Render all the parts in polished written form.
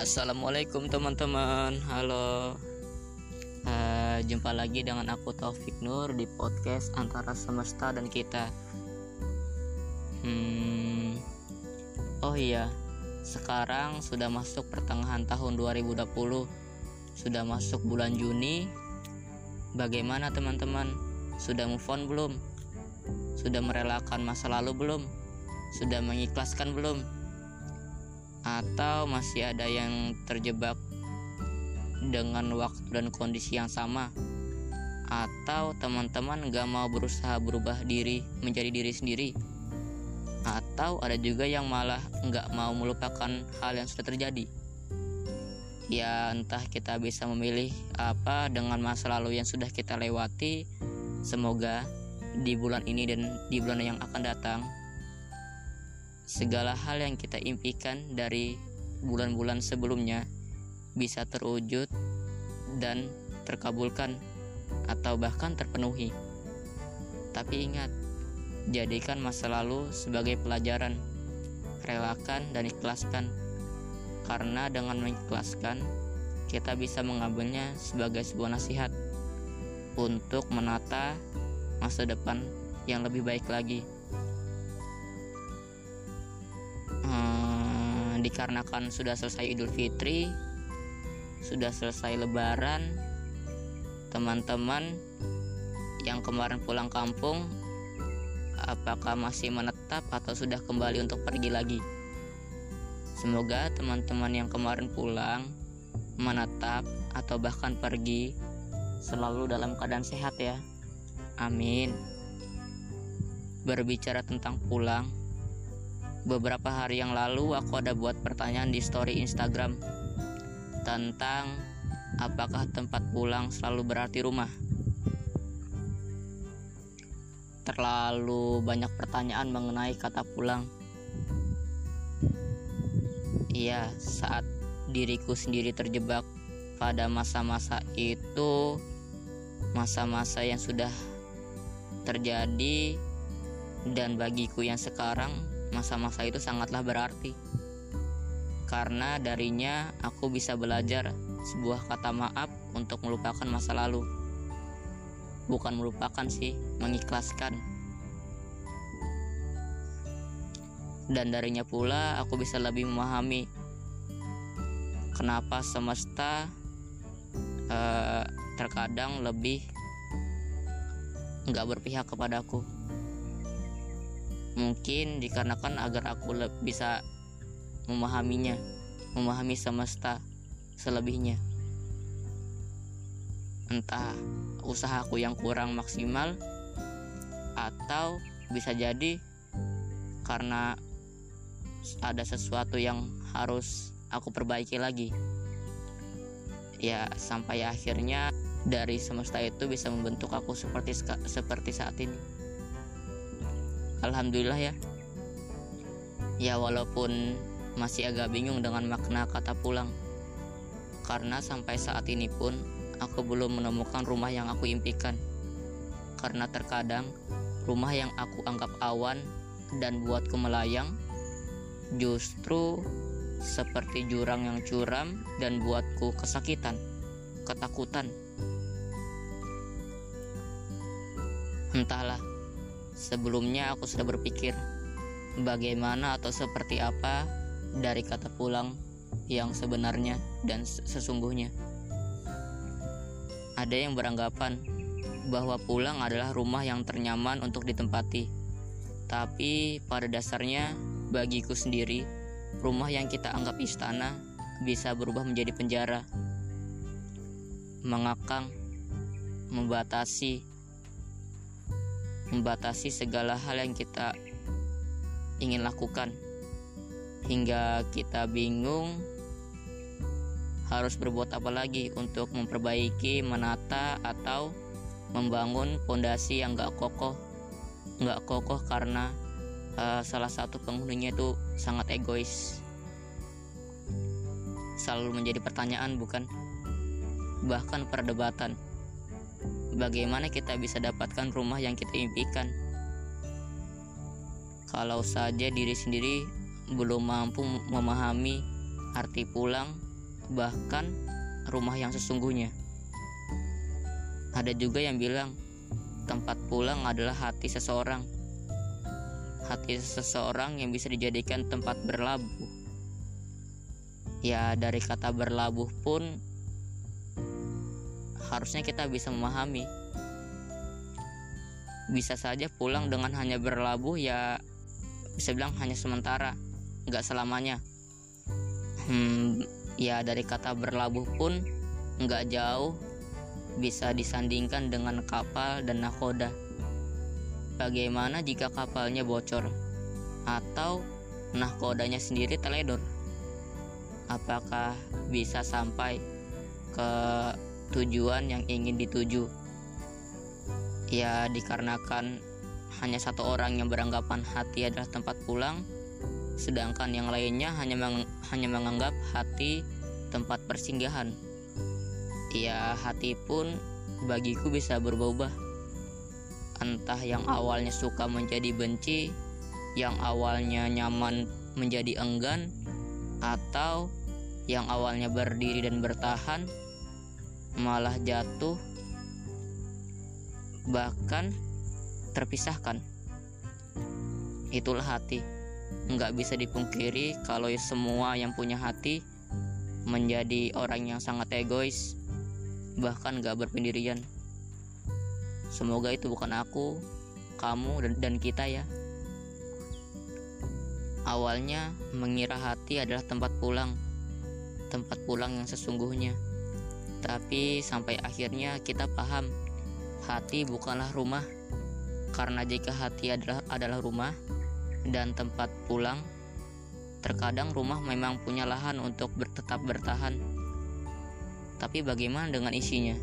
Assalamualaikum teman-teman. Halo. Jumpa lagi dengan aku Taufik Nur di podcast Antara Semesta dan Kita. Oh iya, sekarang sudah masuk pertengahan tahun 2020. Sudah masuk bulan Juni. Bagaimana teman-teman? Sudah move on belum? Sudah merelakan masa lalu belum? Sudah mengikhlaskan belum? Atau masih ada yang terjebak dengan waktu dan kondisi yang sama? Atau teman-teman gak mau berusaha berubah diri menjadi diri sendiri? Atau ada juga yang malah gak mau melupakan hal yang sudah terjadi? Ya entah kita bisa memilih apa dengan masa lalu yang sudah kita lewati. Semoga di bulan ini dan di bulan yang akan datang, segala hal yang kita impikan dari bulan-bulan sebelumnya bisa terwujud dan terkabulkan atau bahkan terpenuhi. Tapi ingat, jadikan masa lalu sebagai pelajaran. Relakan dan ikhlaskan, karena dengan mengikhlaskan kita bisa mengambilnya sebagai sebuah nasihat untuk menata masa depan yang lebih baik lagi. Dikarenakan sudah selesai Idul Fitri, sudah selesai Lebaran, teman-teman yang kemarin pulang kampung, apakah masih menetap atau sudah kembali untuk pergi lagi? Semoga teman-teman yang kemarin pulang, menetap, atau bahkan pergi selalu dalam keadaan sehat ya. Amin. Berbicara tentang pulang, beberapa hari yang lalu aku ada buat pertanyaan di story Instagram tentang apakah tempat pulang selalu berarti rumah. Terlalu banyak pertanyaan mengenai kata pulang. Iya, saat diriku sendiri terjebak pada masa-masa itu, masa-masa yang sudah terjadi, dan bagiku yang sekarang, masa-masa itu sangatlah berarti, karena darinya aku bisa belajar sebuah kata maaf untuk melupakan masa lalu. Bukan melupakan sih, mengikhlaskan. Dan darinya pula aku bisa lebih memahami kenapa semesta terkadang lebih gak berpihak kepadaku. Mungkin dikarenakan agar aku bisa memahaminya, memahami semesta selebihnya. Entah usahaku yang kurang maksimal, atau bisa jadi karena ada sesuatu yang harus aku perbaiki lagi. Ya, sampai akhirnya dari semesta itu bisa membentuk aku seperti saat ini. Alhamdulillah ya. Ya walaupun masih agak bingung dengan makna kata pulang, karena sampai saat ini pun aku belum menemukan rumah yang aku impikan. Karena terkadang rumah yang aku anggap awan dan buatku melayang justru seperti jurang yang curam dan buatku kesakitan, ketakutan. Entahlah, sebelumnya aku sudah berpikir bagaimana atau seperti apa dari kata pulang yang sebenarnya dan sesungguhnya. Ada yang beranggapan bahwa pulang adalah rumah yang ternyaman untuk ditempati. Tapi pada dasarnya bagiku sendiri, rumah yang kita anggap istana bisa berubah menjadi penjara, mengakang, membatasi segala hal yang kita ingin lakukan, hingga kita bingung harus berbuat apa lagi untuk memperbaiki, menata, atau membangun pondasi yang gak kokoh karena salah satu penghuninya itu sangat egois. Selalu menjadi pertanyaan, bukan? Bahkan perdebatan. Bagaimana kita bisa dapatkan rumah yang kita impikan? Kalau saja diri sendiri belum mampu memahami arti pulang bahkan rumah yang sesungguhnya. Ada juga yang bilang tempat pulang adalah hati seseorang. Hati seseorang yang bisa dijadikan tempat berlabuh. Ya, dari kata berlabuh pun harusnya kita bisa memahami. Bisa saja pulang dengan hanya berlabuh, ya bisa bilang hanya sementara, gak selamanya. Ya, dari kata berlabuh pun gak jauh bisa disandingkan dengan kapal dan nakoda. Bagaimana jika kapalnya bocor atau nahkodanya sendiri teledor? Apakah bisa sampai ke tujuan yang ingin dituju? Ya, dikarenakan hanya satu orang yang beranggapan hati adalah tempat pulang, sedangkan yang lainnya hanya menganggap hati tempat persinggahan. Ya, hati pun bagiku bisa berubah-ubah. Entah yang awalnya suka menjadi benci, yang awalnya nyaman menjadi enggan, atau yang awalnya berdiri dan bertahan malah jatuh, bahkan terpisahkan. Itulah hati. Nggak bisa dipungkiri kalau semua yang punya hati menjadi orang yang sangat egois, bahkan nggak berpendirian. Semoga itu bukan aku, kamu, dan kita ya. Awalnya mengira hati adalah tempat pulang yang sesungguhnya. Tapi sampai akhirnya kita paham, hati bukanlah rumah. Karena jika hati adalah rumah dan tempat pulang, terkadang rumah memang punya lahan untuk tetap bertahan. Tapi bagaimana dengan isinya?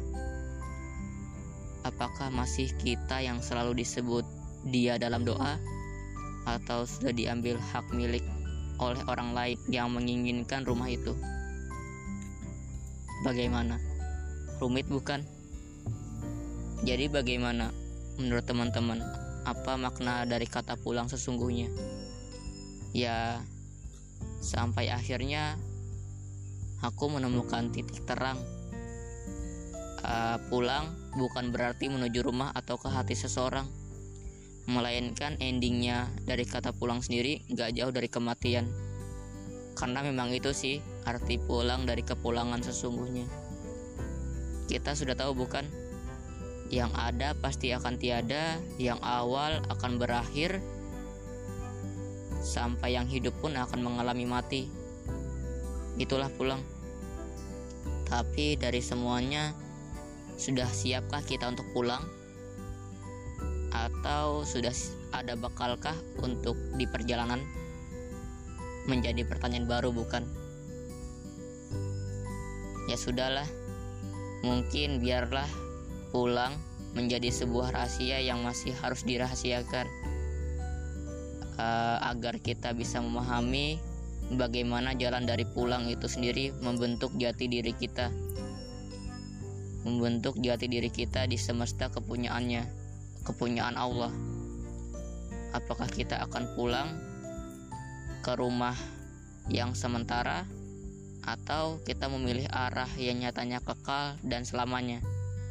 Apakah masih kita yang selalu disebut dia dalam doa? Atau sudah diambil hak milik oleh orang lain yang menginginkan rumah itu? Bagaimana? Rumit bukan? Jadi bagaimana menurut teman-teman? Apa makna dari kata pulang sesungguhnya? Ya, sampai akhirnya aku menemukan titik terang. Pulang bukan berarti menuju rumah atau ke hati seseorang, melainkan endingnya dari kata pulang sendiri gak jauh dari kematian. Karena memang itu sih arti pulang dari kepulangan sesungguhnya. Kita sudah tahu bukan? Yang ada pasti akan tiada, yang awal akan berakhir, sampai yang hidup pun akan mengalami mati. Itulah pulang. Tapi dari semuanya, sudah siapkah kita untuk pulang? Atau sudah ada bakalkah untuk di perjalanan? Menjadi pertanyaan baru bukan? Ya sudahlah, mungkin biarlah pulang menjadi sebuah rahasia yang masih harus dirahasiakan, agar kita bisa memahami bagaimana jalan dari pulang itu sendiri membentuk jati diri kita, di semesta kepunyaan Allah. Apakah kita akan pulang ke rumah yang sementara, atau kita memilih arah yang nyatanya kekal dan selamanya?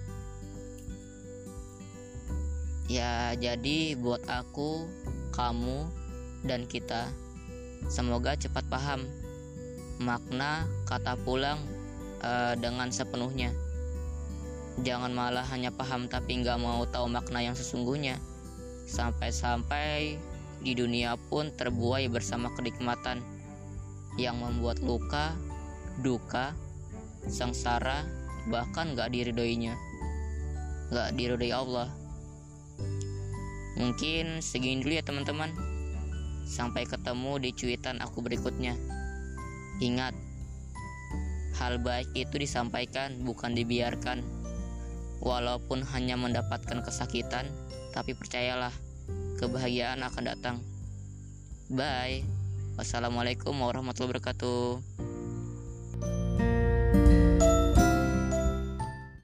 Ya, jadi buat aku, kamu, dan kita, semoga cepat paham makna kata pulang dengan sepenuhnya. Jangan malah hanya paham tapi gak mau tahu makna yang sesungguhnya. Sampai-sampai di dunia pun terbuai bersama kenikmatan yang membuat luka, duka, sengsara, bahkan gak diridhoinya, gak diridhoi Allah. Mungkin segini dulu ya teman-teman. Sampai ketemu di cuitan aku berikutnya. Ingat, hal baik itu disampaikan, bukan dibiarkan. Walaupun hanya mendapatkan kesakitan, tapi percayalah, kebahagiaan akan datang. Bye. Wassalamualaikum warahmatullahi wabarakatuh.